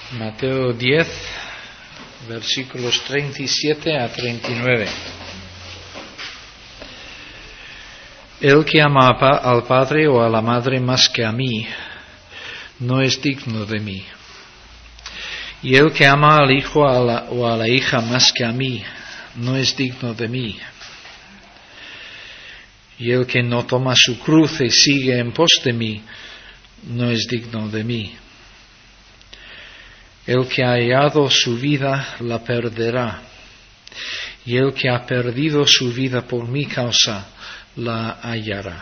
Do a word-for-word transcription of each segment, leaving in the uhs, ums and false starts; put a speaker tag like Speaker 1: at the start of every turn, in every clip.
Speaker 1: Mateo diez, versículos treinta y siete a treinta y nueve. El que ama al padre o a la madre más que a mí, no es digno de mí. Y el que ama al hijo a la, o a la hija más que a mí, no es digno de mí. Y el que no toma su cruz y sigue en pos de mí, no es digno de mí. El que ha hallado su vida, la perderá. Y el que ha perdido su vida por mi causa, la hallará.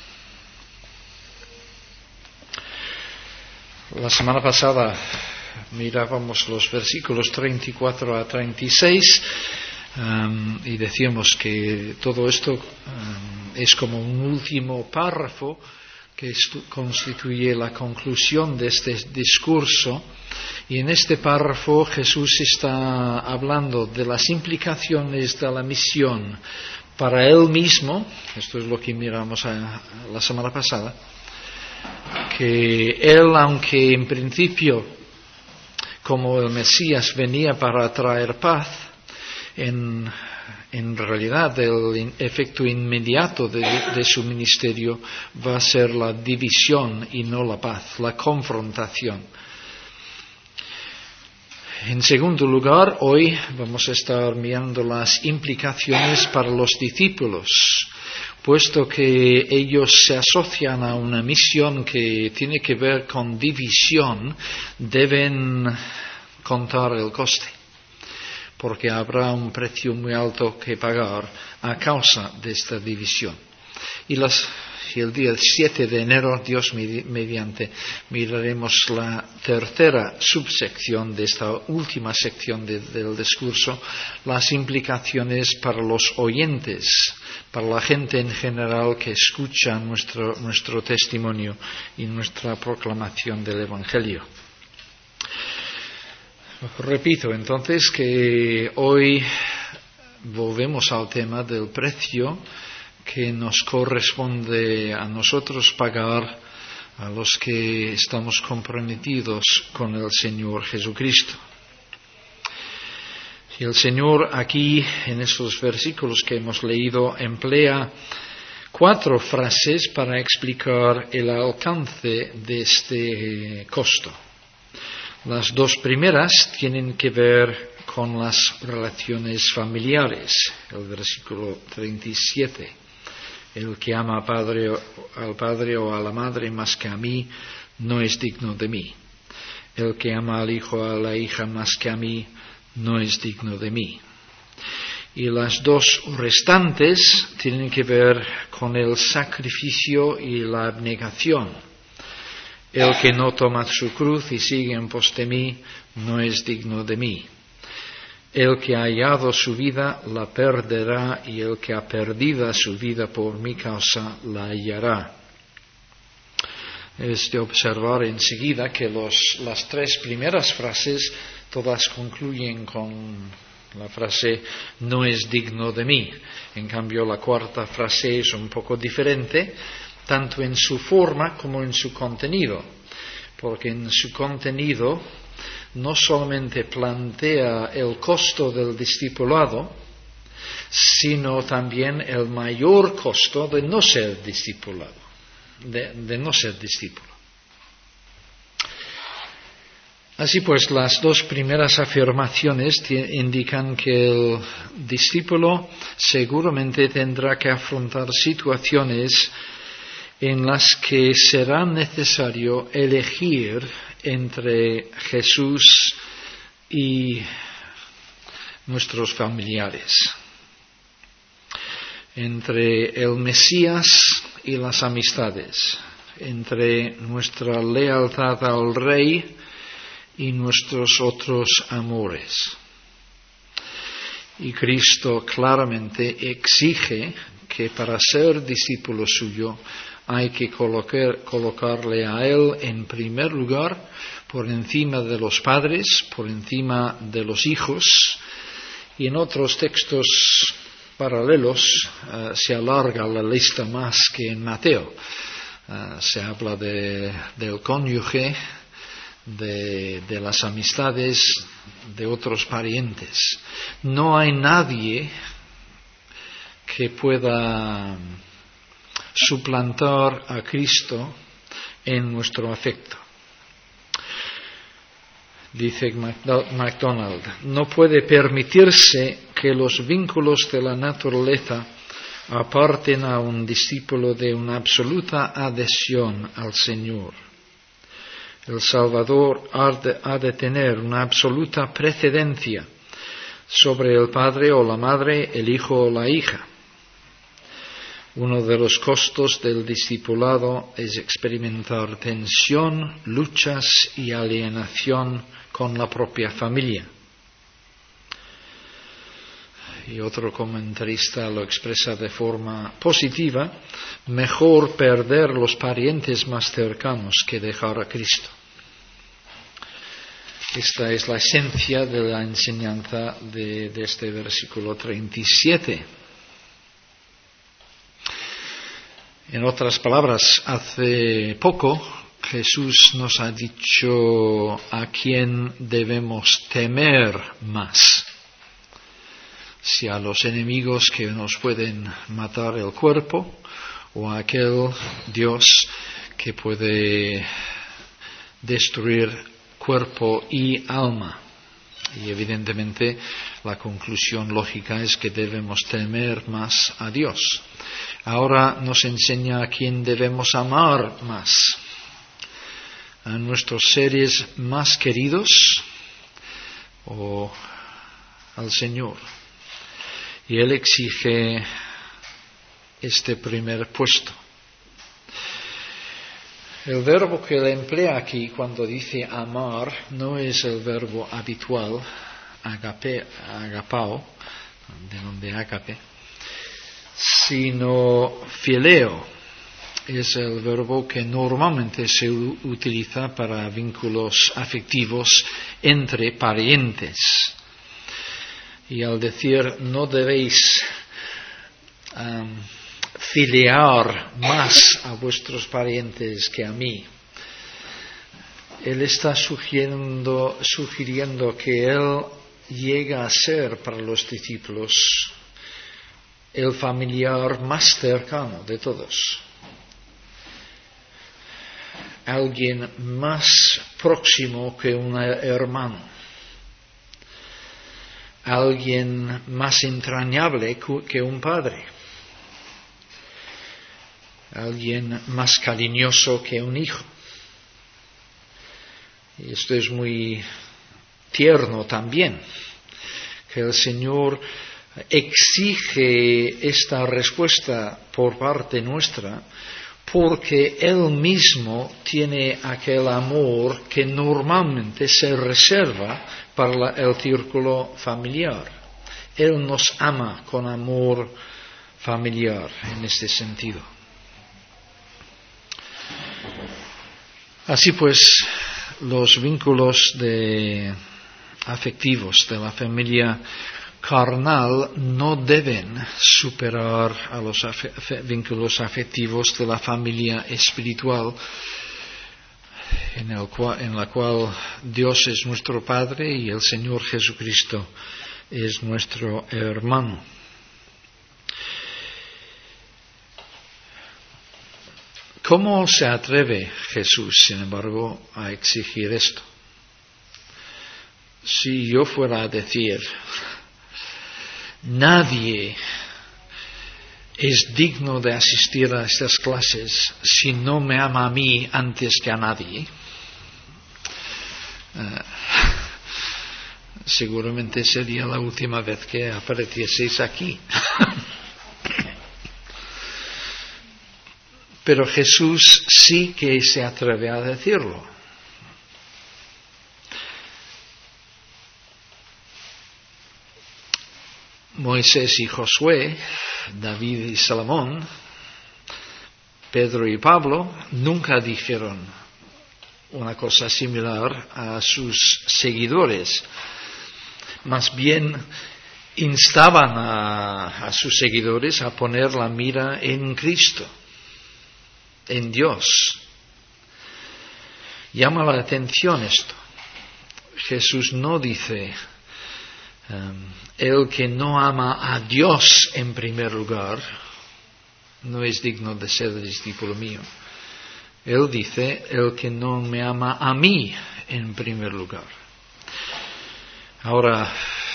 Speaker 1: La semana pasada mirábamos los versículos treinta y cuatro a treinta y seis um, y decíamos que todo esto um, es como un último párrafo que constituye la conclusión de este discurso. Y en este párrafo Jesús está hablando de las implicaciones de la misión para Él mismo. Esto es lo que miramos a, a la semana pasada, que Él, aunque en principio como el Mesías venía para traer paz, en, en realidad el efecto inmediato de, de su ministerio va a ser la división y no la paz, la confrontación. En segundo lugar, hoy vamos a estar mirando las implicaciones para los discípulos, puesto que ellos se asocian a una misión que tiene que ver con división, deben contar el coste, porque habrá un precio muy alto que pagar a causa de esta división. Y las Y el día siete de enero, Dios mediante, miraremos la tercera subsección de esta última sección de, del discurso, las implicaciones para los oyentes, para la gente en general que escucha nuestro, nuestro testimonio y nuestra proclamación del Evangelio. Repito entonces que hoy volvemos al tema del precio que nos corresponde a nosotros pagar a los que estamos comprometidos con el Señor Jesucristo. Y el Señor aquí, en estos versículos que hemos leído, emplea cuatro frases para explicar el alcance de este costo. Las dos primeras tienen que ver con las relaciones familiares, el versículo treinta y siete. El que ama al padre, al padre o a la madre más que a mí, no es digno de mí. El que ama al hijo o a la hija más que a mí, no es digno de mí. Y las dos restantes tienen que ver con el sacrificio y la abnegación. El que no toma su cruz y sigue en pos de mí, no es digno de mí. El que ha hallado su vida la perderá, y el que ha perdido su vida por mi causa la hallará. Es de observar enseguida que los, las tres primeras frases todas concluyen con la frase no es digno de mí. En cambio, la cuarta frase es un poco diferente, tanto en su forma como en su contenido, porque en su contenido no solamente plantea el costo del discipulado, sino también el mayor costo de no ser discipulado, de, de no ser discípulo. Así pues, las dos primeras afirmaciones t- indican que el discípulo seguramente tendrá que afrontar situaciones en las que será necesario elegir entre Jesús y nuestros familiares, entre el Mesías y las amistades, entre nuestra lealtad al Rey y nuestros otros amores. Y Cristo claramente exige que para ser discípulo suyo hay que colocar, colocarle a Él en primer lugar, por encima de los padres, por encima de los hijos. Y en otros textos paralelos uh, se alarga la lista más que en Mateo. Uh, se habla de, del cónyuge, de, de las amistades de otros parientes. No hay nadie que pueda suplantar a Cristo en nuestro afecto. Dice MacDonald, no puede permitirse que los vínculos de la naturaleza aparten a un discípulo de una absoluta adhesión al Señor. El Salvador ha de, ha de tener una absoluta precedencia sobre el padre o la madre, el hijo o la hija. Uno de los costos del discipulado es experimentar tensión, luchas y alienación con la propia familia. Y otro comentarista lo expresa de forma positiva: mejor perder los parientes más cercanos que dejar a Cristo. Esta es la esencia de la enseñanza de, de este versículo treinta y siete. En otras palabras, hace poco Jesús nos ha dicho a quién debemos temer más. Si a los enemigos que nos pueden matar el cuerpo, o a aquel Dios que puede destruir cuerpo y alma. Y evidentemente la conclusión lógica es que debemos temer más a Dios. Ahora nos enseña a quién debemos amar más. A nuestros seres más queridos o al Señor. Y Él exige este primer puesto. El verbo que Él emplea aquí cuando dice amar no es el verbo habitual, agape, agapao, de donde agape, sino phileo. Es el verbo que normalmente se utiliza para vínculos afectivos entre parientes. Y al decir no debéis um, filear más a vuestros parientes que a mí, Él está sugiriendo, sugiriendo que Él llega a ser para los discípulos el familiar más cercano de todos. Alguien más próximo que un hermano. Alguien más entrañable que un padre. Alguien más cariñoso que un hijo. Y esto es muy tierno también, que el Señor exige esta respuesta por parte nuestra, porque Él mismo tiene aquel amor que normalmente se reserva para la, el círculo familiar. Él nos ama con amor familiar en este sentido. Así pues, los vínculos de, afectivos de la familia carnal no deben superar a los afe- vínculos afectivos de la familia espiritual, en, el cual, en la cual Dios es nuestro Padre y el Señor Jesucristo es nuestro hermano. ¿Cómo se atreve Jesús, sin embargo, a exigir esto? Si yo fuera a decir, nadie es digno de asistir a estas clases si no me ama a mí antes que a nadie, uh, seguramente sería la última vez que aparecieseis aquí. Pero Jesús sí que se atreve a decirlo. Moisés y Josué, David y Salomón, Pedro y Pablo nunca dijeron una cosa similar a sus seguidores. Más bien instaban a, a sus seguidores a poner la mira en Cristo, en Dios. Llama la atención esto. Jesús no dice, um, el que no ama a Dios en primer lugar, no es digno de ser discípulo mío. Él dice, el que no me ama a mí en primer lugar. Ahora,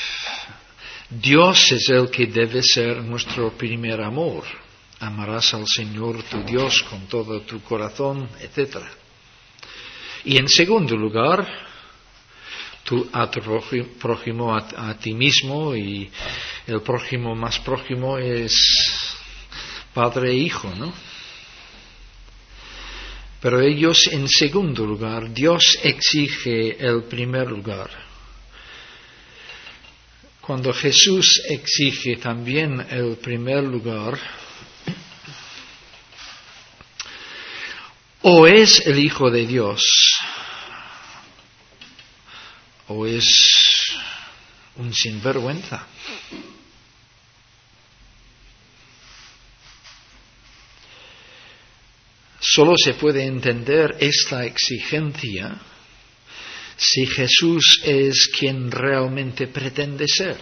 Speaker 1: Dios es el que debe ser nuestro primer amor. Amarás al Señor tu Dios con todo tu corazón, etcétera. Y en segundo lugar, tú a tu prójimo, a, a ti mismo, y el prójimo más prójimo es padre e hijo, ¿no? Pero ellos en segundo lugar, Dios exige el primer lugar. Cuando Jesús exige también el primer lugar, o es el Hijo de Dios, o es un sinvergüenza. Solo se puede entender esta exigencia si Jesús es quien realmente pretende ser.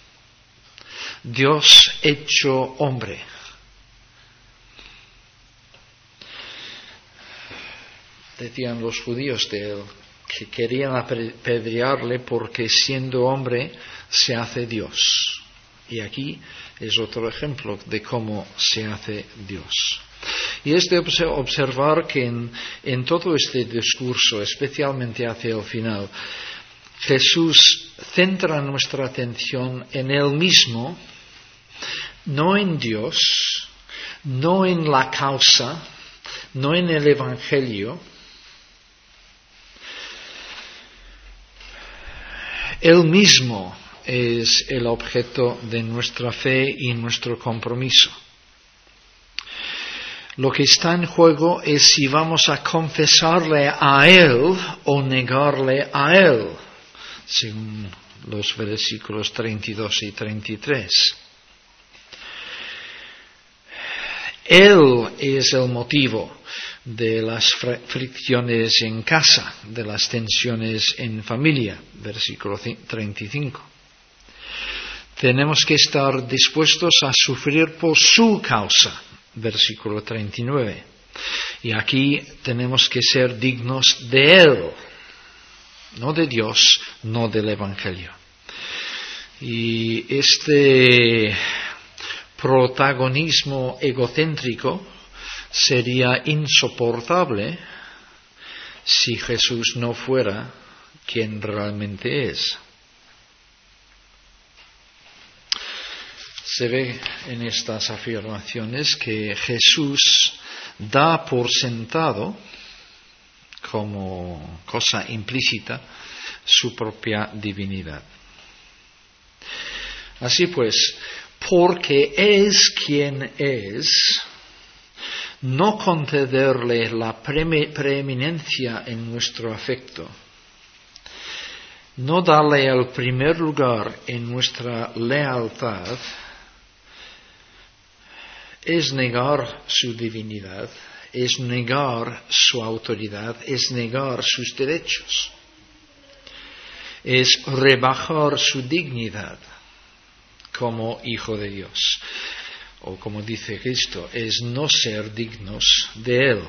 Speaker 1: Dios hecho hombre. Decían los judíos de él que querían apedrearle porque siendo hombre se hace Dios. Y aquí es otro ejemplo de cómo se hace Dios. Y es de observar que en, en todo este discurso, especialmente hacia el final, Jesús centra nuestra atención en Él mismo, no en Dios, no en la causa, no en el Evangelio. Él mismo es el objeto de nuestra fe y nuestro compromiso. Lo que está en juego es si vamos a confesarle a Él o negarle a Él, según los versículos treinta y dos y treinta y tres. Él es el motivo de las fricciones en casa, de las tensiones en familia, versículo treinta y cinco. Tenemos que estar dispuestos a sufrir por su causa, versículo treinta y nueve. Y aquí tenemos que ser dignos de Él, no de Dios, no del Evangelio. Y este protagonismo egocéntrico sería insoportable si Jesús no fuera quien realmente es. Se ve en estas afirmaciones que Jesús da por sentado, como cosa implícita, su propia divinidad. Así pues, porque es quien es, no concederle la preeminencia en nuestro afecto, no darle el primer lugar en nuestra lealtad, es negar su divinidad, es negar su autoridad, es negar sus derechos, es rebajar su dignidad como Hijo de Dios, o como dice Cristo, es no ser dignos de Él.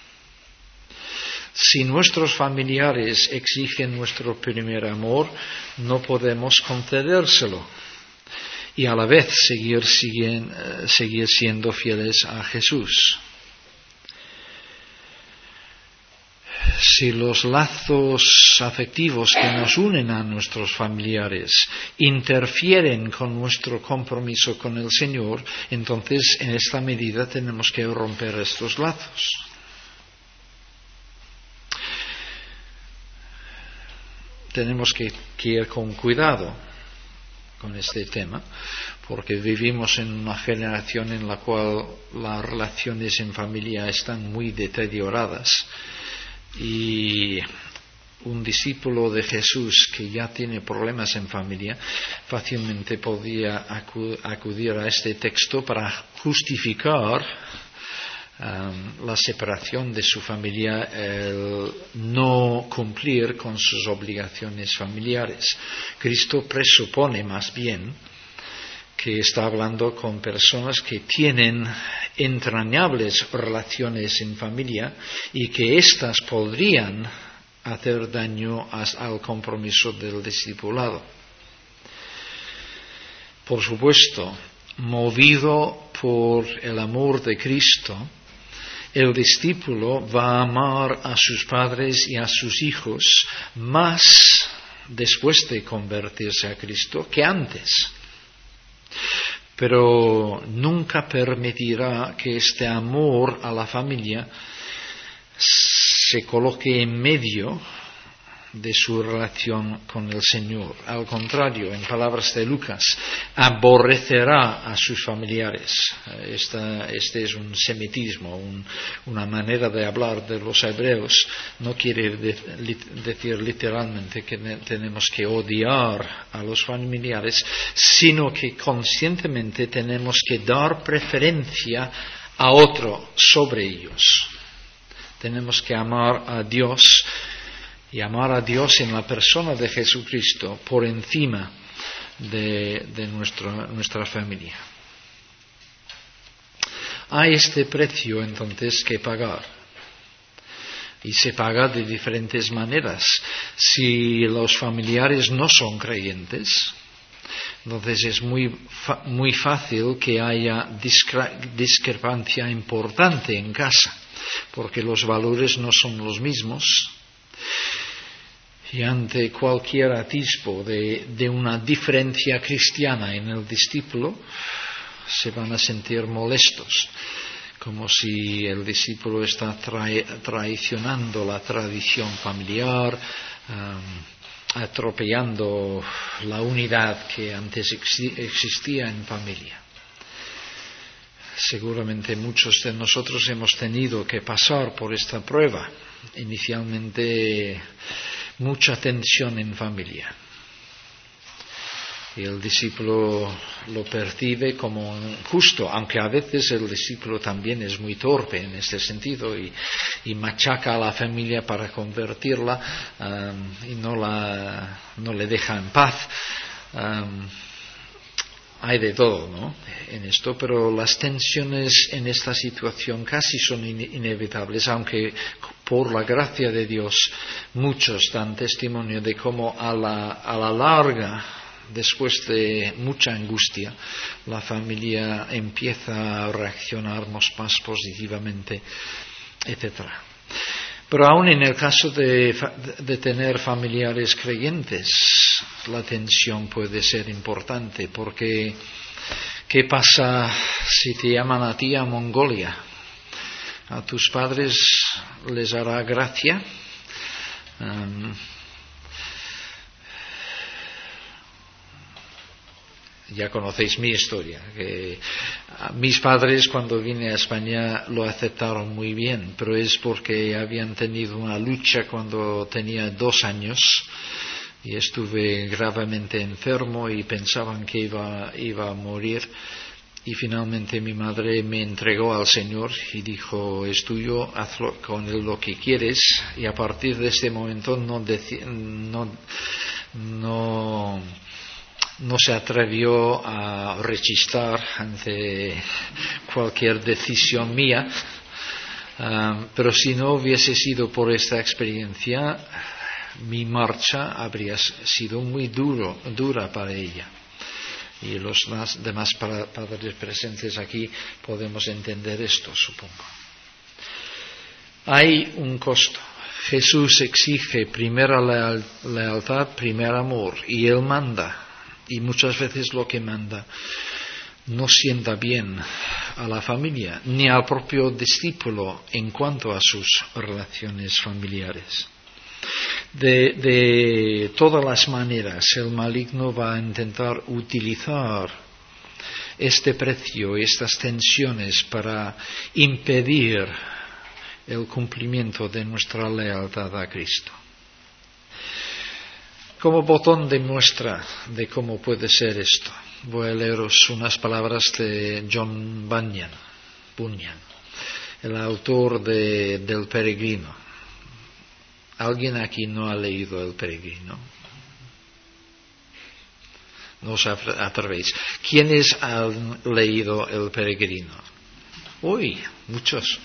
Speaker 1: Si nuestros familiares exigen nuestro primer amor, no podemos concedérselo y a la vez seguir, siguen, uh, seguir siendo fieles a Jesús. Si los lazos afectivos que nos unen a nuestros familiares interfieren con nuestro compromiso con el Señor, entonces en esta medida tenemos que romper estos lazos. Tenemos que, que ir con cuidado con este tema, porque vivimos en una generación en la cual las relaciones en familia están muy deterioradas. Y un discípulo de Jesús que ya tiene problemas en familia fácilmente podía acudir a este texto para justificar um, la separación de su familia, el no cumplir con sus obligaciones familiares. Cristo presupone más bien que está hablando con personas que tienen entrañables relaciones en familia y que éstas podrían hacer daño al compromiso del discipulado. Por supuesto, movido por el amor de Cristo, el discípulo va a amar a sus padres y a sus hijos más después de convertirse a Cristo que antes. Pero nunca permitirá que este amor a la familia se coloque en medio de su relación con el Señor. Al contrario, en palabras de Lucas, aborrecerá a sus familiares. Esta, este es un semitismo, un, una manera de hablar de los hebreos. No quiere de, li, decir literalmente que ne, tenemos que odiar a los familiares, sino que conscientemente tenemos que dar preferencia a otro sobre ellos. Tenemos que amar a Dios y amar a Dios en la persona de Jesucristo por encima de, de nuestro, nuestra familia. Hay este precio entonces que pagar. Y se paga de diferentes maneras. Si los familiares no son creyentes, entonces es muy, muy fácil que haya discre- discrepancia importante en casa, porque los valores no son los mismos. Y ante cualquier atisbo de, de una diferencia cristiana en el discípulo, se van a sentir molestos, como si el discípulo está tra- traicionando la tradición familiar, um, atropellando la unidad que antes ex- existía en familia. Seguramente muchos de nosotros hemos tenido que pasar por esta prueba. Inicialmente, mucha tensión en familia. Y el discípulo lo percibe como justo, aunque a veces el discípulo también es muy torpe en este sentido y, y machaca a la familia para convertirla um, y no, la, no le deja en paz. Um, Hay de todo, ¿no?, en esto, pero las tensiones en esta situación casi son in- inevitables, aunque por la gracia de Dios muchos dan testimonio de cómo a la, a la larga, después de mucha angustia, la familia empieza a reaccionar más positivamente, etcétera. Pero aún en el caso de, de tener familiares creyentes, la tensión puede ser importante, porque ¿qué pasa si te llaman a ti a Mongolia? ¿A tus padres les hará gracia? Um, Ya conocéis mi historia, que mis padres cuando vine a España lo aceptaron muy bien, pero es porque habían tenido una lucha cuando tenía dos años y estuve gravemente enfermo y pensaban que iba, iba a morir, y finalmente mi madre me entregó al Señor y dijo: es tuyo, hazlo con él lo que quieres, y a partir de este momento no deci- no, no no se atrevió a rechistar ante cualquier decisión mía, um, pero si no hubiese sido por esta experiencia, mi marcha habría sido muy duro, dura para ella. Y los más, demás padres presentes aquí podemos entender esto, supongo. Hay un costo. Jesús exige primera leal, lealtad, primer amor, y Él manda. Y muchas veces lo que manda no sienta bien a la familia, ni al propio discípulo en cuanto a sus relaciones familiares. De, de todas las maneras, el maligno va a intentar utilizar este precio, estas tensiones, para impedir el cumplimiento de nuestra lealtad a Cristo. Como botón de muestra de cómo puede ser esto, voy a leeros unas palabras de John Bunyan. Bunyan. el autor de, del Peregrino. ¿Alguien aquí no ha leído El Peregrino? No os atrevéis. ¿Quiénes han leído El Peregrino? Uy, muchos.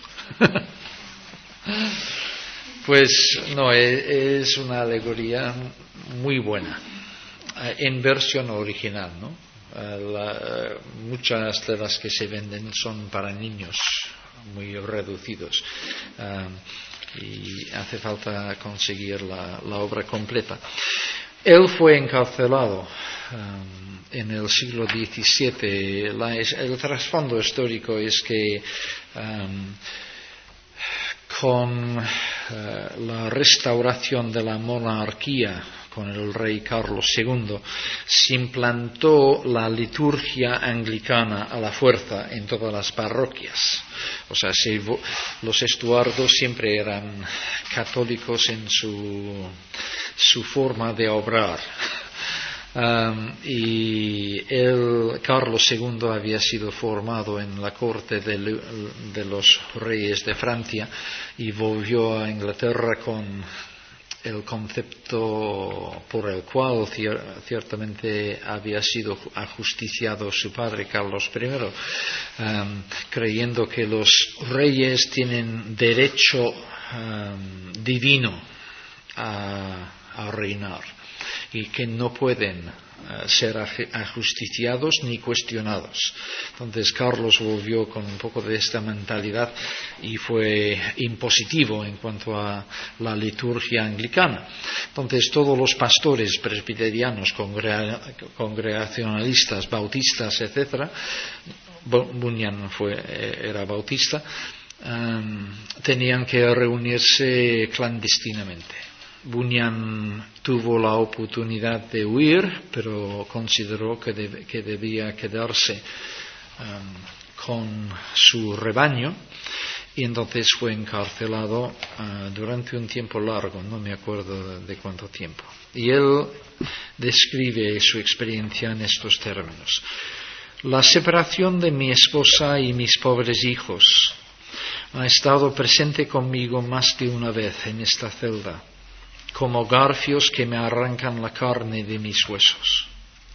Speaker 1: Pues no, es una alegoría muy buena, en versión original, ¿no? La, muchas de las que se venden son para niños muy reducidos, uh, y hace falta conseguir la, la obra completa. Él fue encarcelado um, en el siglo diecisiete. La, el trasfondo histórico es que um, con uh, la restauración de la monarquía, con el rey Carlos segundo, se implantó la liturgia anglicana a la fuerza en todas las parroquias. O sea, se, los estuardos siempre eran católicos en su, su forma de obrar. Um, y el Carlos segundo había sido formado en la corte de, de los reyes de Francia y volvió a Inglaterra con el concepto por el cual cier- ciertamente había sido ajusticiado su padre Carlos primero, um, creyendo que los reyes tienen derecho um, divino a, a reinar y que no pueden uh, ser ajusticiados ni cuestionados. Entonces Carlos volvió con un poco de esta mentalidad y fue impositivo en cuanto a la liturgia anglicana. Entonces todos los pastores presbiterianos, congre- congregacionalistas, bautistas, etcétera, Bunyan fue, era bautista, um, tenían que reunirse clandestinamente. Bunyan tuvo la oportunidad de huir, pero consideró que, de, que debía quedarse um, con su rebaño, y entonces fue encarcelado uh, durante un tiempo largo, no me acuerdo de, de cuánto tiempo. Y él describe su experiencia en estos términos: la separación de mi esposa y mis pobres hijos ha estado presente conmigo más de una vez en esta celda, como garfios que me arrancan la carne de mis huesos.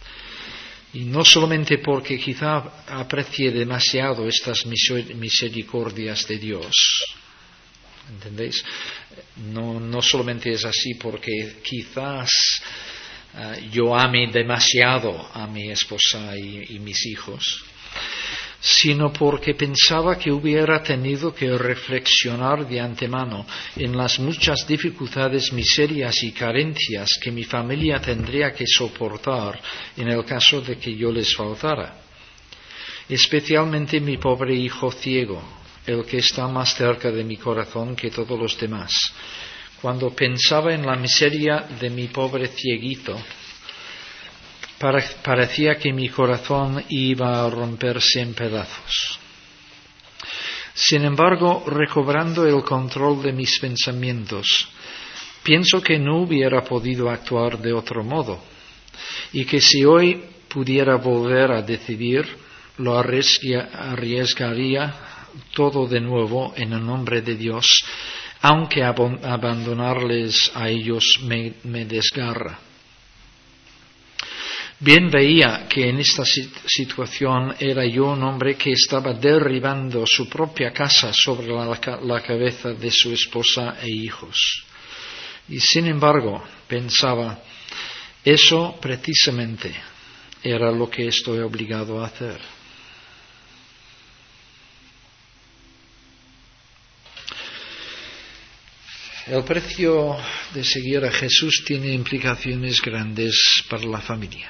Speaker 1: Y no solamente porque quizá aprecie demasiado estas misericordias de Dios, ¿entendéis? No, no solamente es así porque quizás uh, yo ame demasiado a mi esposa y, y mis hijos, sino porque pensaba que hubiera tenido que reflexionar de antemano en las muchas dificultades, miserias y carencias que mi familia tendría que soportar en el caso de que yo les faltara. Especialmente mi pobre hijo ciego, el que está más cerca de mi corazón que todos los demás. Cuando pensaba en la miseria de mi pobre cieguito, parecía que mi corazón iba a romperse en pedazos. Sin embargo, recobrando el control de mis pensamientos, pienso que no hubiera podido actuar de otro modo, y que si hoy pudiera volver a decidir, lo arriesgaría todo de nuevo en el nombre de Dios, aunque ab- abandonarles a ellos me, me desgarra. Bien veía que en esta situación era yo un hombre que estaba derribando su propia casa sobre la, la cabeza de su esposa e hijos. Y sin embargo, pensaba, eso precisamente era lo que estoy obligado a hacer. El precio de seguir a Jesús tiene implicaciones grandes para la familia.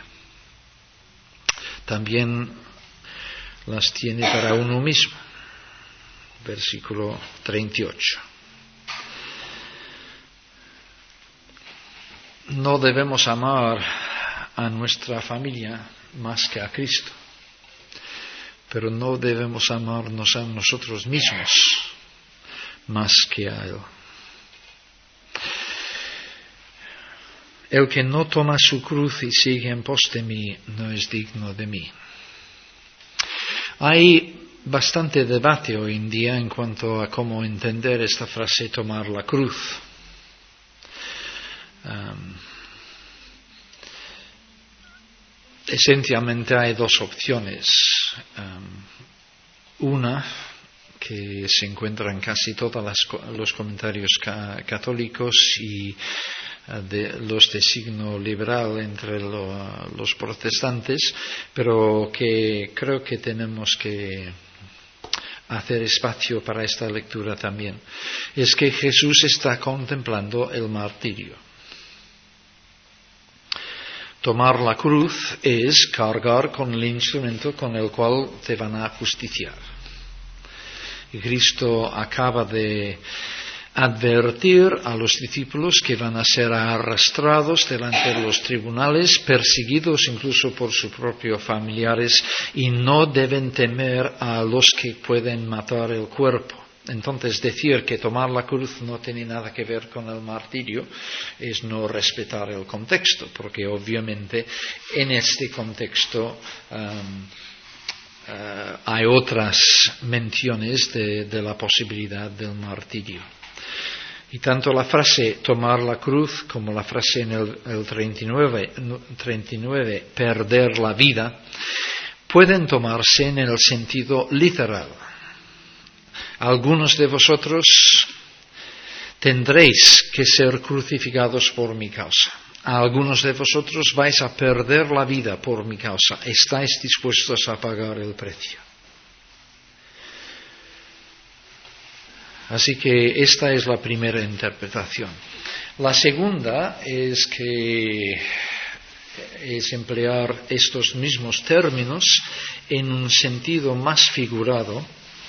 Speaker 1: También las tiene para uno mismo. Versículo treinta y ocho. No debemos amar a nuestra familia más que a Cristo, pero no debemos amarnos a nosotros mismos más que a Él. El que no toma su cruz y sigue en pos de mí no es digno de mí. Hay bastante debate hoy en día en cuanto a cómo entender esta frase tomar la cruz. Um, esencialmente hay dos opciones. Um, una que se encuentra en casi todos los comentarios ca- católicos y uh, de, los de signo liberal entre lo, los protestantes, pero que creo que tenemos que hacer espacio para esta lectura también, es que Jesús está contemplando el martirio. Tomar la cruz es cargar con el instrumento con el cual te van a justiciar. Y Cristo acaba de advertir a los discípulos que van a ser arrastrados delante de los tribunales, perseguidos incluso por sus propios familiares, y no deben temer a los que pueden matar el cuerpo. Entonces, decir que tomar la cruz no tiene nada que ver con el martirio es no respetar el contexto, porque obviamente en este contexto um, uh, hay otras menciones de, de la posibilidad del martirio. Y tanto la frase tomar la cruz como la frase en el, el treinta y nueve, perder la vida, pueden tomarse en el sentido literal. Algunos de vosotros tendréis que ser crucificados por mi causa. A algunos de vosotros vais a perder la vida por mi causa. ¿Estáis dispuestos a pagar el precio? Así que esta es la primera interpretación. La segunda es que es emplear estos mismos términos en un sentido más figurado,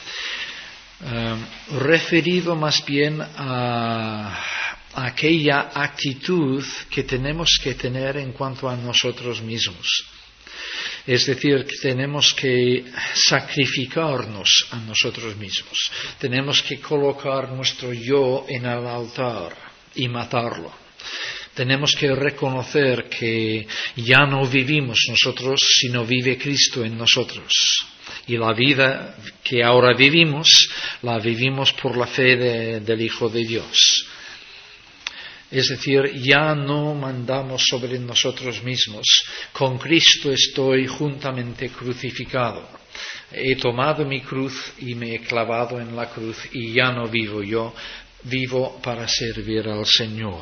Speaker 1: Uh, referido más bien a, a aquella actitud que tenemos que tener en cuanto a nosotros mismos. Es decir, que tenemos que sacrificarnos a nosotros mismos. Tenemos que colocar nuestro yo en el altar y matarlo. Tenemos que reconocer que ya no vivimos nosotros, sino vive Cristo en nosotros. Y la vida que ahora vivimos, la vivimos por la fe de, del Hijo de Dios. Es decir, ya no mandamos sobre nosotros mismos. Con Cristo estoy juntamente crucificado. He tomado mi cruz y me he clavado en la cruz y ya no vivo yo, vivo para servir al Señor.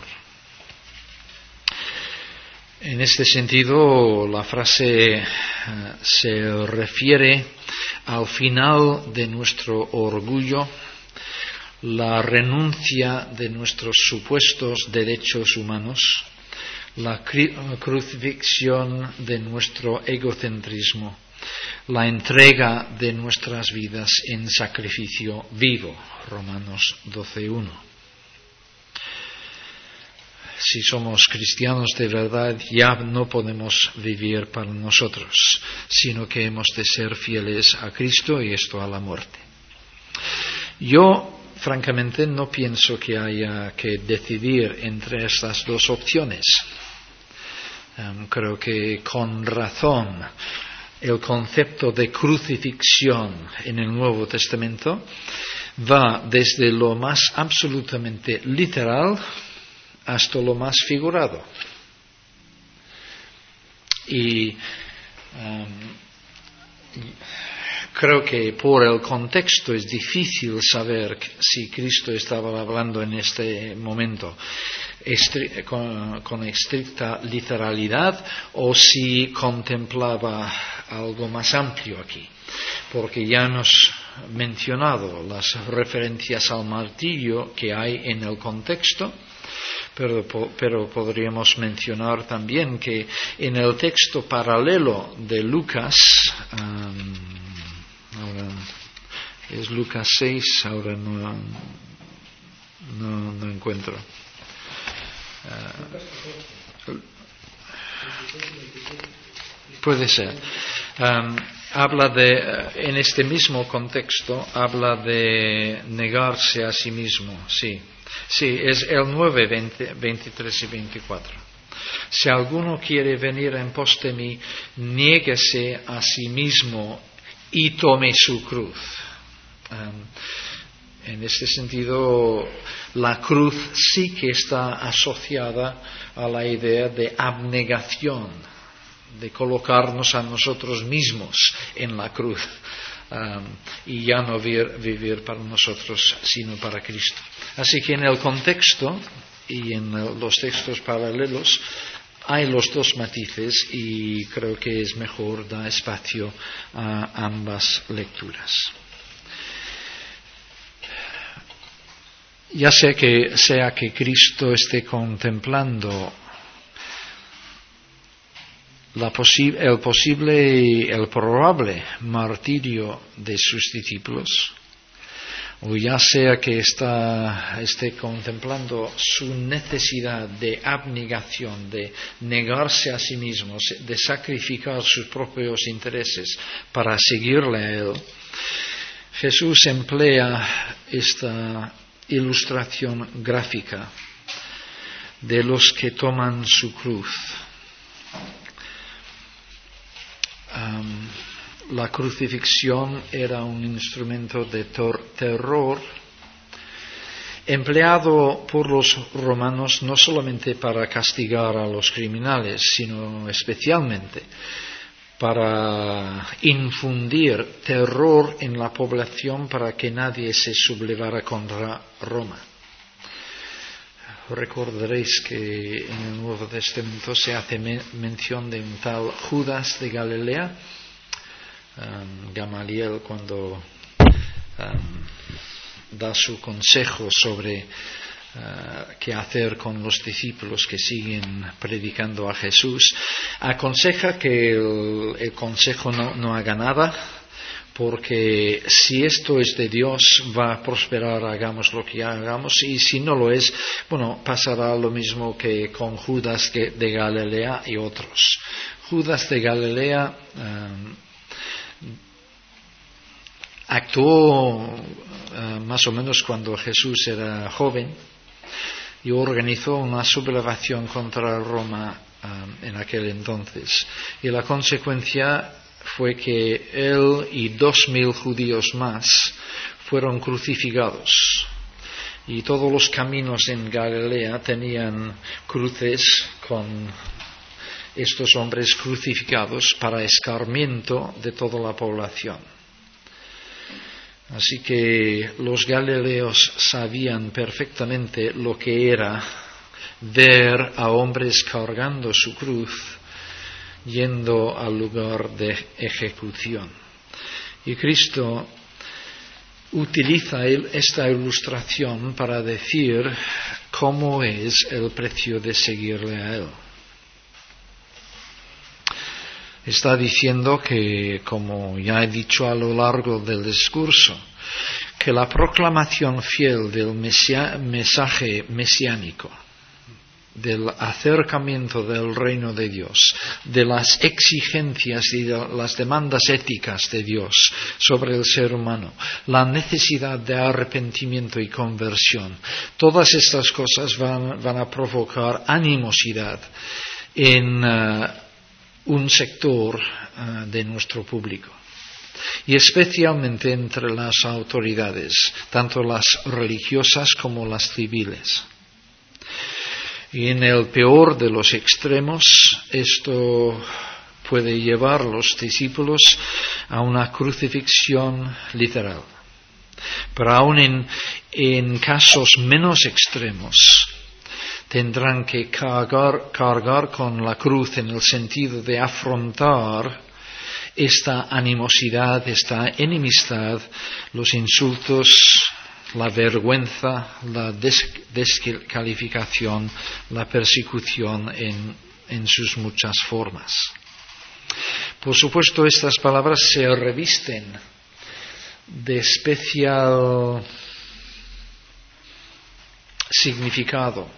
Speaker 1: En este sentido, la frase uh, se refiere al final de nuestro orgullo, la renuncia de nuestros supuestos derechos humanos, la cru- crucifixión de nuestro egocentrismo, la entrega de nuestras vidas en sacrificio vivo, Romanos doce uno. Si somos cristianos de verdad, ya no podemos vivir para nosotros, sino que hemos de ser fieles a Cristo y esto a la muerte. Yo, francamente, no pienso que haya que decidir entre estas dos opciones. Um, creo que con razón el concepto de crucifixión en el Nuevo Testamento va desde lo más absolutamente literal hasta lo más figurado. Y um, creo que por el contexto es difícil saber si Cristo estaba hablando en este momento estri- con, con estricta literalidad o si contemplaba algo más amplio aquí. Porque ya hemos mencionado las referencias al martirio que hay en el contexto. Pero, pero podríamos mencionar también que en el texto paralelo de Lucas, um, ahora es Lucas seis, ahora no, no, no encuentro. Uh, puede ser. Um, habla de, en este mismo contexto, habla de negarse a sí mismo, sí. Sí, es el nueve, veinte, veintitrés y veinticuatro. Si alguno quiere venir en pos de mí, niéguese a sí mismo y tome su cruz. Um, en este sentido, la cruz sí que está asociada a la idea de abnegación, de colocarnos a nosotros mismos en la cruz um, y ya no vivir, vivir para nosotros, sino para Cristo. Así que en el contexto y en los textos paralelos hay los dos matices y creo que es mejor dar espacio a ambas lecturas. Ya sea que, sea que Cristo esté contemplando la posi- el posible y el probable martirio de sus discípulos, o ya sea que está, esté contemplando su necesidad de abnegación, de negarse a sí mismo, de sacrificar sus propios intereses para seguirle a Él, Jesús emplea esta ilustración gráfica de los que toman su cruz. Um, La crucifixión era un instrumento de tor- terror empleado por los romanos no solamente para castigar a los criminales, sino especialmente para infundir terror en la población para que nadie se sublevara contra Roma. Recordaréis que en el Nuevo Testamento se hace men- mención de un tal Judas de Galilea. Um, Gamaliel, cuando um, da su consejo sobre uh, qué hacer con los discípulos que siguen predicando a Jesús, aconseja que el, el consejo no, no haga nada, porque si esto es de Dios va a prosperar, hagamos lo que hagamos, y si no lo es, bueno, pasará lo mismo que con Judas de Galilea y otros. Judas de Galilea um, actuó uh, más o menos cuando Jesús era joven y organizó una sublevación contra Roma um, en aquel entonces. Y la consecuencia fue que él y dos mil judíos más fueron crucificados. Y todos los caminos en Galilea tenían cruces con estos hombres crucificados para escarmiento de toda la población. Así que los galileos sabían perfectamente lo que era ver a hombres cargando su cruz yendo al lugar de ejecución. Y Cristo utiliza esta ilustración para decir cómo es el precio de seguirle a Él. Está diciendo que, como ya he dicho a lo largo del discurso, que la proclamación fiel del mesia, mensaje mesiánico, del acercamiento del reino de Dios, de las exigencias y de las demandas éticas de Dios sobre el ser humano, la necesidad de arrepentimiento y conversión, todas estas cosas van, van a provocar animosidad en uh, un sector uh, de nuestro público, y especialmente entre las autoridades, tanto las religiosas como las civiles. Y en el peor de los extremos, esto puede llevar a los discípulos a una crucifixión literal. Pero aún en, en casos menos extremos, tendrán que cargar, cargar con la cruz en el sentido de afrontar esta animosidad, esta enemistad, los insultos, la vergüenza, la des- descalificación, la persecución en, en sus muchas formas. Por supuesto, estas palabras se revisten de especial significado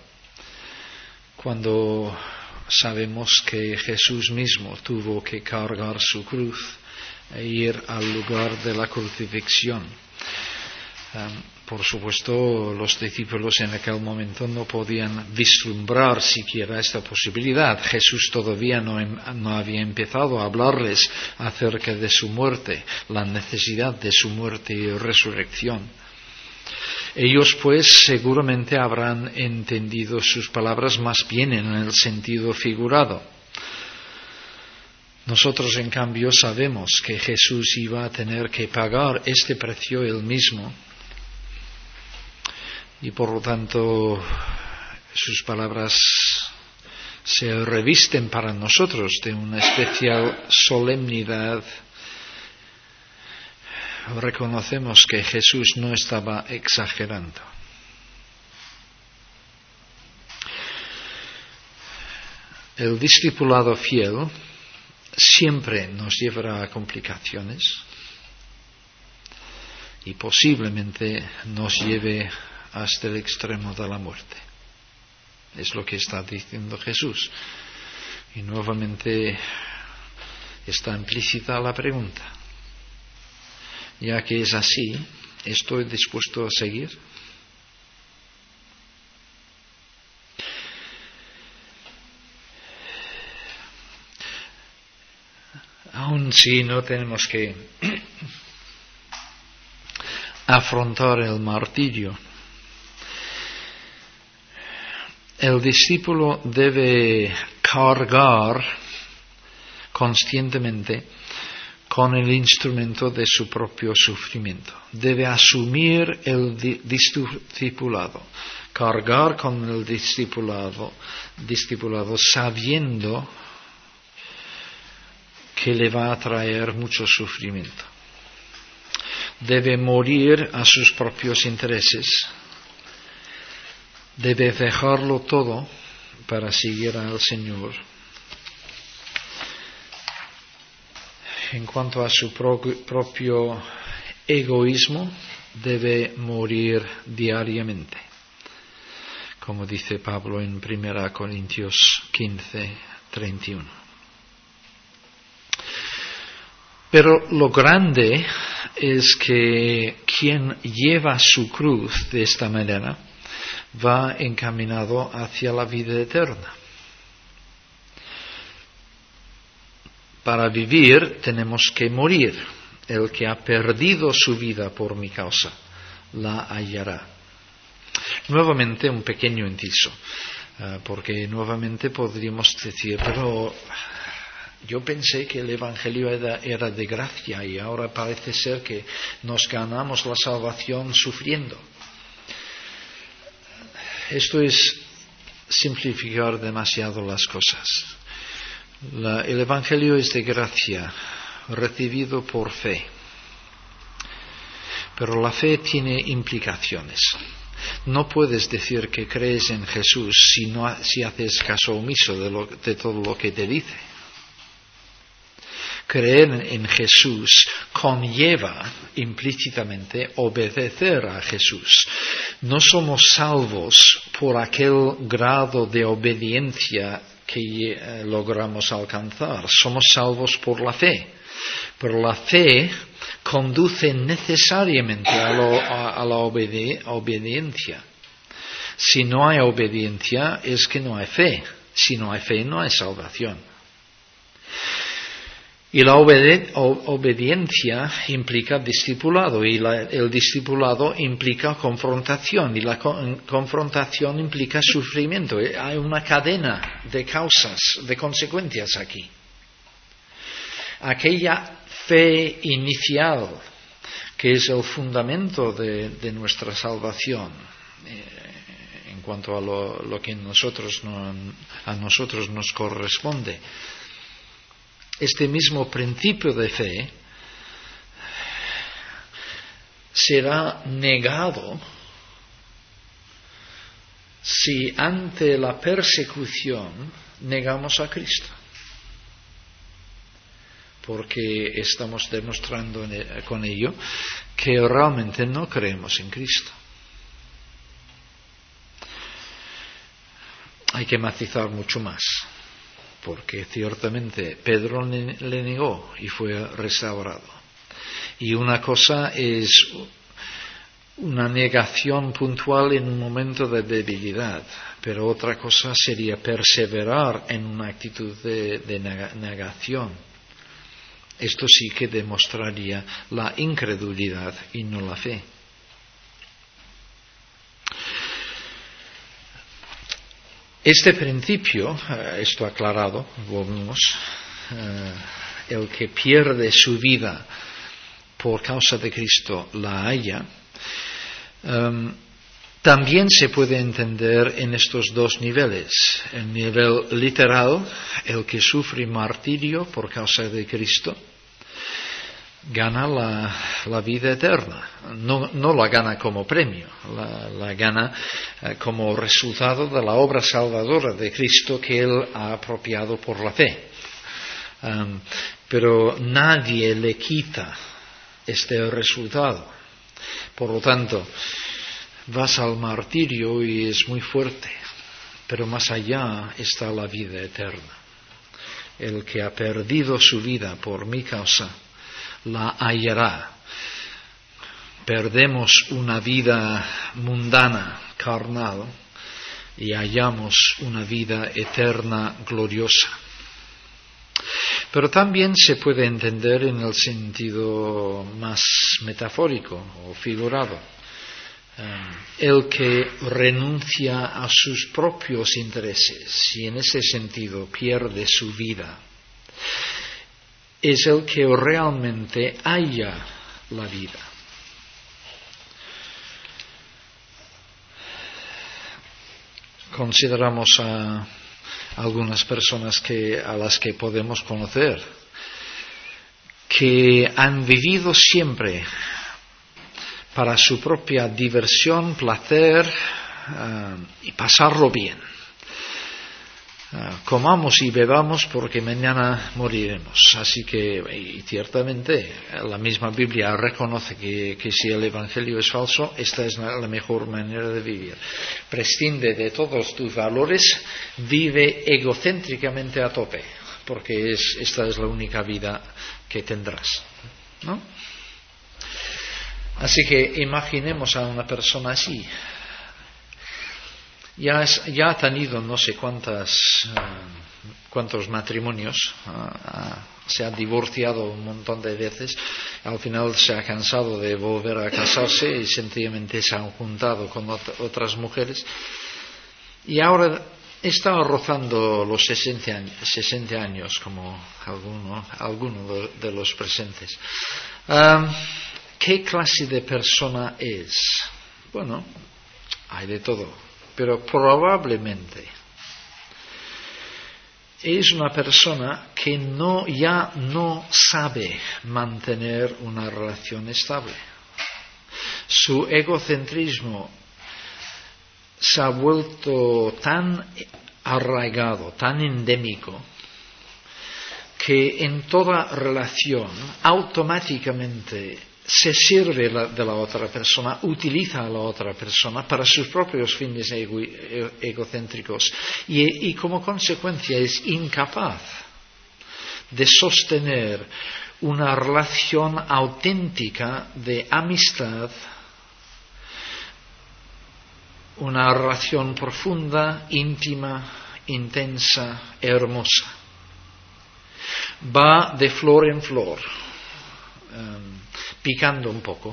Speaker 1: cuando sabemos que Jesús mismo tuvo que cargar su cruz e ir al lugar de la crucifixión. Um, por supuesto, los discípulos en aquel momento no podían vislumbrar siquiera esta posibilidad. Jesús todavía no, no había empezado a hablarles acerca de su muerte, la necesidad de su muerte y resurrección. Ellos, pues, seguramente habrán entendido sus palabras más bien en el sentido figurado. Nosotros, en cambio, sabemos que Jesús iba a tener que pagar este precio él mismo. Y por lo tanto, sus palabras se revisten para nosotros de una especial solemnidad. Reconocemos que Jesús no estaba exagerando. El discipulado fiel siempre nos llevará a complicaciones y posiblemente nos lleve hasta el extremo de la muerte. Es lo que está diciendo Jesús. Y nuevamente está implícita la pregunta. Ya que es así, ¿estoy dispuesto a seguir? Aun si no tenemos que afrontar el martirio, el discípulo debe cargar conscientemente con el instrumento de su propio sufrimiento. Debe asumir el discipulado, cargar con el discipulado, discipulado sabiendo que le va a traer mucho sufrimiento. Debe morir a sus propios intereses. Debe dejarlo todo para seguir al Señor. En cuanto a su pro- propio egoísmo, debe morir diariamente, como dice Pablo en primera Corintios quince, treinta y uno. Pero lo grande es que quien lleva su cruz de esta manera va encaminado hacia la vida eterna. Para vivir tenemos que morir. El que ha perdido su vida por mi causa, la hallará. Nuevamente un pequeño inciso, uh, porque nuevamente podríamos decir, pero yo pensé que el Evangelio era, era de gracia y ahora parece ser que nos ganamos la salvación sufriendo. Esto es simplificar demasiado las cosas. La, el Evangelio es de gracia, recibido por fe. Pero la fe tiene implicaciones. No puedes decir que crees en Jesús si, no, si haces caso omiso de, lo, de todo lo que te dice. Creer en Jesús conlleva implícitamente obedecer a Jesús. No somos salvos por aquel grado de obediencia que eh, logramos alcanzar. Somos salvos por la fe. Pero la fe conduce necesariamente a, lo, a, a la obedi- obediencia. Si no hay obediencia, es que no hay fe. Si no hay fe, no hay salvación. Y la obede- obediencia implica discipulado, y la, el discipulado implica confrontación, y la co- confrontación implica sufrimiento. Hay una cadena de causas, de consecuencias aquí. Aquella fe inicial, que es el fundamento de, de nuestra salvación, eh, en cuanto a lo, lo que nosotros no, a nosotros nos corresponde. Este mismo principio de fe será negado si ante la persecución negamos a Cristo, porque estamos demostrando con ello que realmente no creemos en Cristo. Hay que matizar mucho más, porque ciertamente Pedro le, le negó y fue restaurado. Y una cosa es una negación puntual en un momento de debilidad, pero otra cosa sería perseverar en una actitud de, de negación. Esto sí que demostraría la incredulidad y no la fe. Este principio, esto aclarado, volvemos, el que pierde su vida por causa de Cristo la halla, um, también se puede entender en estos dos niveles. El nivel literal, el que sufre martirio por causa de Cristo, gana la, la vida eterna. No, no la gana como premio, la, la gana eh, como resultado de la obra salvadora de Cristo que Él ha apropiado por la fe. Um, pero nadie le quita este resultado. Por lo tanto, vas al martirio y es muy fuerte, pero más allá está la vida eterna. El que ha perdido su vida por mi causa, la hallará. Perdemos una vida mundana, carnal, y hallamos una vida eterna, gloriosa. Pero también se puede entender en el sentido más metafórico o figurado. El que renuncia a sus propios intereses y en ese sentido pierde su vida, es el que realmente halla la vida. Consideramos a algunas personas que, a las que podemos conocer, que han vivido siempre para su propia diversión, placer uh, y pasarlo bien. Uh, comamos y bebamos porque mañana moriremos. Así que, y ciertamente, la misma Biblia reconoce que, que si el Evangelio es falso, esta es la, la mejor manera de vivir. Prescinde de todos tus valores, vive egocéntricamente a tope, porque es, esta es la única vida que tendrás, ¿no? Así que imaginemos a una persona así. Ya, es, ya ha tenido no sé cuántas, uh, cuántos matrimonios, uh, uh, se ha divorciado un montón de veces, al final se ha cansado de volver a casarse y sencillamente se han juntado con ot- otras mujeres y ahora está rozando los sesenta años como alguno, alguno de los presentes. Um, ¿Qué clase de persona es? Bueno, hay de todo, pero probablemente es una persona que no, ya no sabe mantener una relación estable. Su egocentrismo se ha vuelto tan arraigado, tan endémico, que en toda relación automáticamente se sirve de la otra persona, utiliza a la otra persona para sus propios fines ego, egocéntricos y, y como consecuencia es incapaz de sostener una relación auténtica de amistad, una relación profunda, íntima, intensa, hermosa. Va de flor en flor, um, picando un poco.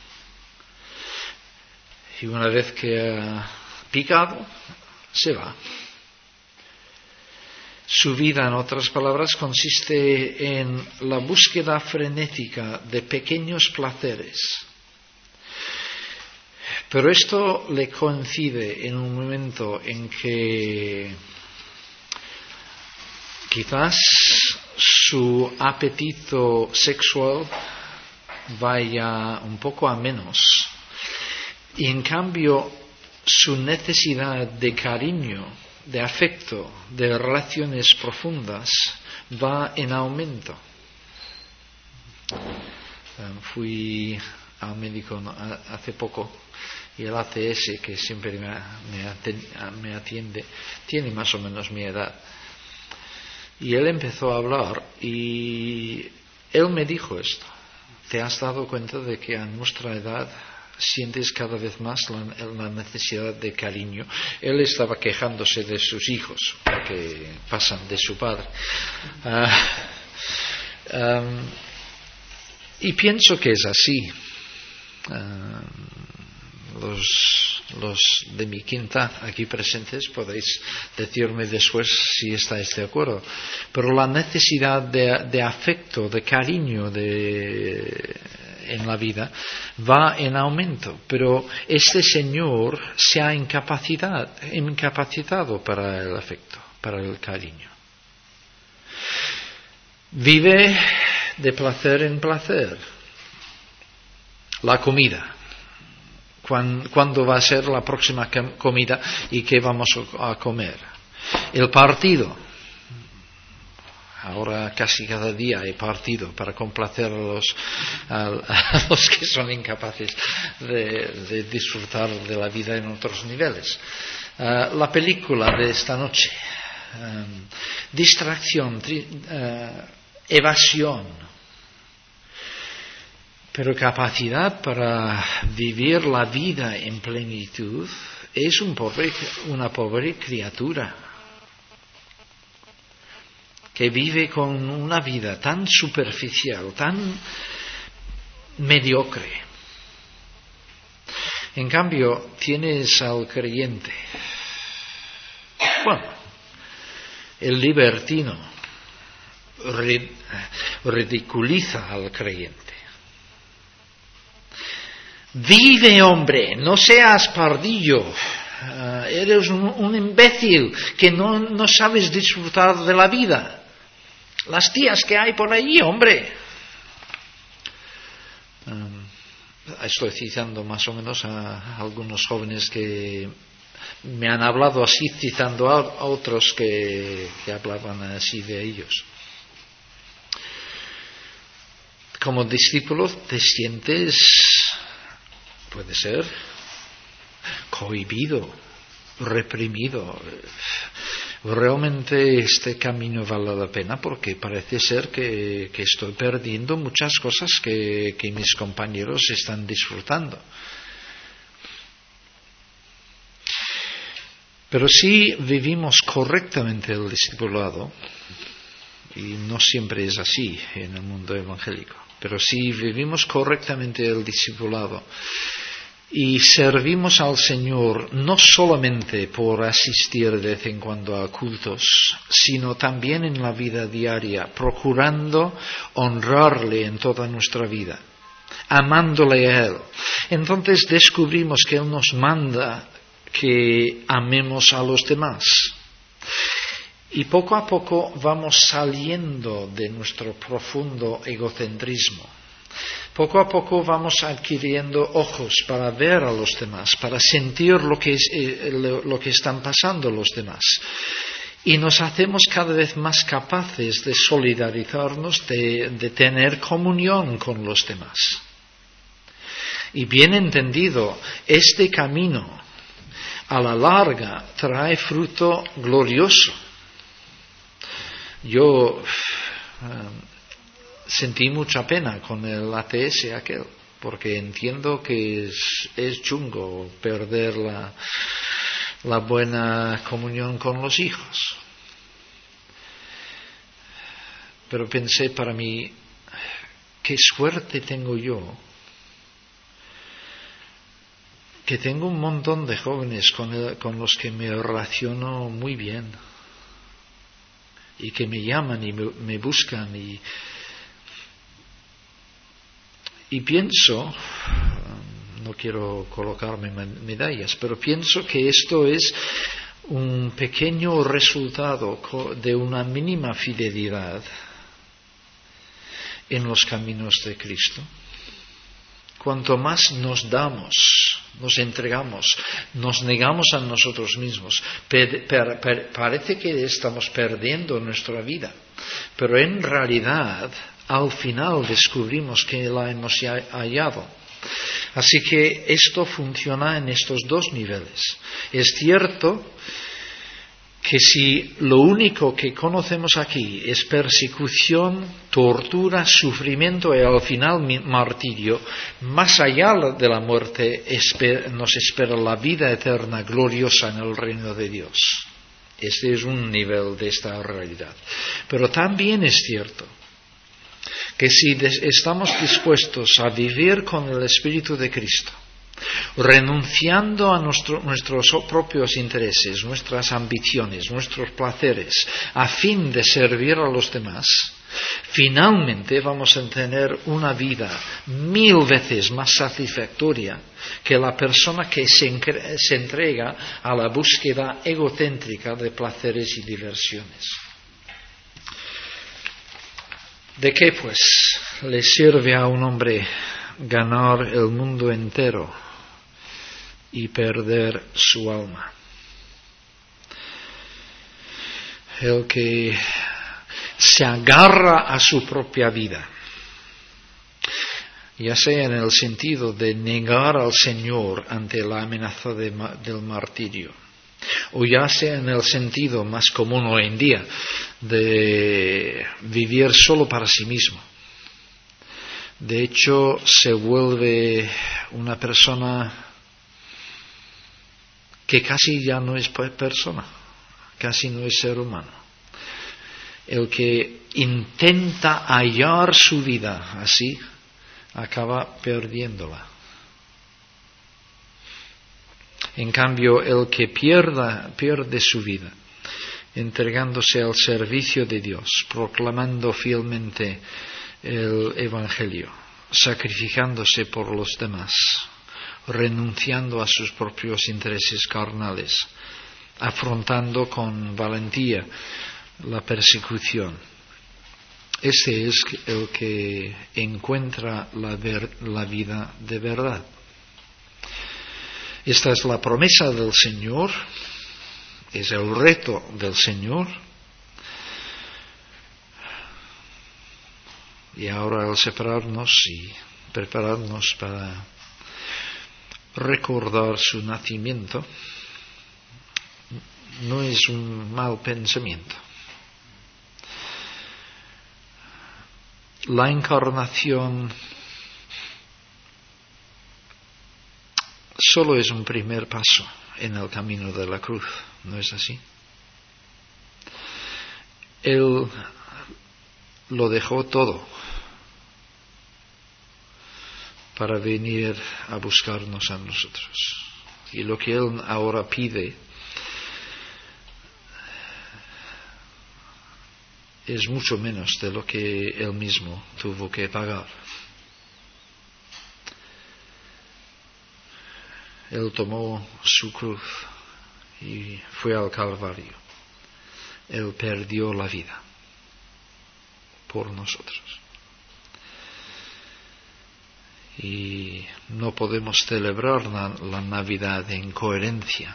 Speaker 1: Y una vez que ha picado, se va. Su vida, en otras palabras, consiste en la búsqueda frenética de pequeños placeres. Pero esto le coincide en un momento en que quizás su apetito sexual vaya un poco a menos y en cambio su necesidad de cariño, de afecto, de relaciones profundas va en aumento. Um, fui al médico hace poco y el A C S, que siempre me, me, me atiende, tiene más o menos mi edad. Y él empezó a hablar y él me dijo esto: ¿te has dado cuenta de que a nuestra edad sientes cada vez más la, la necesidad de cariño. Él estaba quejándose de sus hijos, porque pasan de su padre. Uh, um, y pienso que es así. Uh, los, los de mi quinta aquí presentes podéis decirme después si estáis de acuerdo. Pero la necesidad de, de afecto, de cariño, de en la vida va en aumento, pero este señor se ha incapacitado, incapacitado para el afecto, para el cariño. Vive de placer en placer. La comida. ¿Cuándo va a ser la próxima comida y qué vamos a comer? El partido. Ahora casi cada día hay partido para complacer a los, a, a los que son incapaces de, de disfrutar de la vida en otros niveles. Uh, la película de esta noche. Um, distracción, tri, uh, evasión. Pero capacidad para vivir la vida en plenitud es un pobre, una pobre criatura que vive con una vida tan superficial, tan mediocre. En cambio, tienes al creyente, bueno, el libertino ridiculiza al creyente. Vive, hombre, no seas pardillo. Uh, eres un, un imbécil que no, no sabes disfrutar de la vida. Las tías que hay por allí, hombre. Um, estoy citando más o menos a algunos jóvenes que me han hablado así, citando a otros que, que hablaban así de ellos. Como discípulo te sientes, puede ser, cohibido, reprimido. Realmente este camino vale la pena porque parece ser que, que estoy perdiendo muchas cosas que, que mis compañeros están disfrutando. Pero si vivimos correctamente el discipulado, y no siempre es así en el mundo evangélico, pero si vivimos correctamente el discipulado y servimos al Señor no solamente por asistir de vez en cuando a cultos, sino también en la vida diaria, procurando honrarle en toda nuestra vida, amándole a Él, entonces descubrimos que Él nos manda que amemos a los demás. Y poco a poco vamos saliendo de nuestro profundo egocentrismo. Poco a poco vamos adquiriendo ojos para ver a los demás, para sentir lo que, es, eh, lo, lo que están pasando los demás. Y nos hacemos cada vez más capaces de solidarizarnos, de, de tener comunión con los demás. Y bien entendido, este camino a la larga trae fruto glorioso. Yo uh, sentí mucha pena con el A T S aquel, porque entiendo que es, es chungo perder la, la buena comunión con los hijos. Pero pensé para mí, qué suerte tengo yo, que tengo un montón de jóvenes con, el, con los que me relaciono muy bien y que me llaman y me, me buscan y, y pienso, no quiero colocarme medallas, pero pienso que esto es un pequeño resultado de una mínima fidelidad en los caminos de Cristo. Cuanto más nos damos, nos entregamos, nos negamos a nosotros mismos, per, per, per, parece que estamos perdiendo nuestra vida, pero en realidad al final descubrimos que la hemos hallado. Así que esto funciona en estos dos niveles. Es cierto que si lo único que conocemos aquí es persecución, tortura, sufrimiento y al final martirio, más allá de la muerte nos espera la vida eterna gloriosa en el reino de Dios. Este es un nivel de esta realidad. Pero también es cierto que si estamos dispuestos a vivir con el Espíritu de Cristo, renunciando a nuestro, nuestros propios intereses, nuestras ambiciones, nuestros placeres, a fin de servir a los demás, finalmente vamos a tener una vida mil veces más satisfactoria que la persona que se, se entrega a la búsqueda egocéntrica de placeres y diversiones. ¿De qué, pues, le sirve a un hombre ganar el mundo entero y perder su alma? El que se agarra a su propia vida, ya sea en el sentido de negar al Señor ante la amenaza de, del martirio, o ya sea en el sentido más común hoy en día de vivir solo para sí mismo. De hecho, se vuelve una persona que casi ya no es persona, casi no es ser humano. El que intenta hallar su vida así, acaba perdiéndola. En cambio, el que pierda, pierde su vida, entregándose al servicio de Dios, proclamando fielmente el Evangelio, sacrificándose por los demás, renunciando a sus propios intereses carnales, afrontando con valentía la persecución. Este es el que encuentra la, ver, la vida de verdad. Esta es la promesa del Señor, es el reto del Señor. Y ahora al separarnos y prepararnos para recordar su nacimiento, no es un mal pensamiento. La encarnación solo es un primer paso en el camino de la cruz, ¿no es así? Él lo dejó todo para venir a buscarnos a nosotros. Y lo que Él ahora pide es mucho menos de lo que Él mismo tuvo que pagar. Él tomó su cruz y fue al Calvario. Él perdió la vida por nosotros. Y no podemos celebrar la, la Navidad en coherencia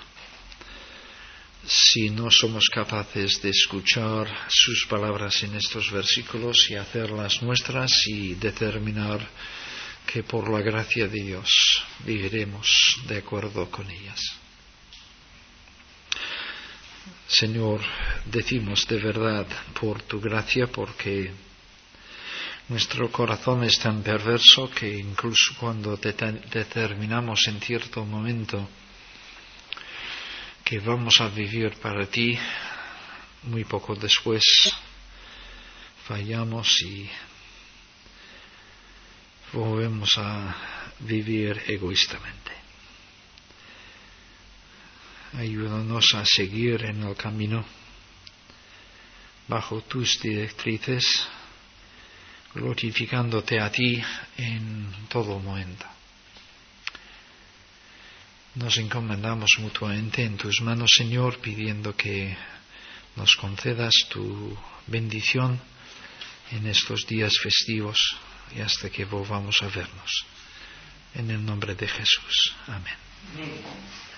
Speaker 1: si no somos capaces de escuchar sus palabras en estos versículos y hacerlas nuestras y determinar que por la gracia de Dios viviremos de acuerdo con ellas. Señor, decimos de verdad por tu gracia, porque nuestro corazón es tan perverso que incluso cuando determinamos en cierto momento que vamos a vivir para ti, muy poco después fallamos y volvemos a vivir egoístamente. Ayúdanos a seguir en el camino bajo tus directrices, glorificándote a ti en todo momento. Nos encomendamos mutuamente en tus manos, Señor, pidiendo que nos concedas tu bendición en estos días festivos y hasta que volvamos a vernos. En el nombre de Jesús. Amén.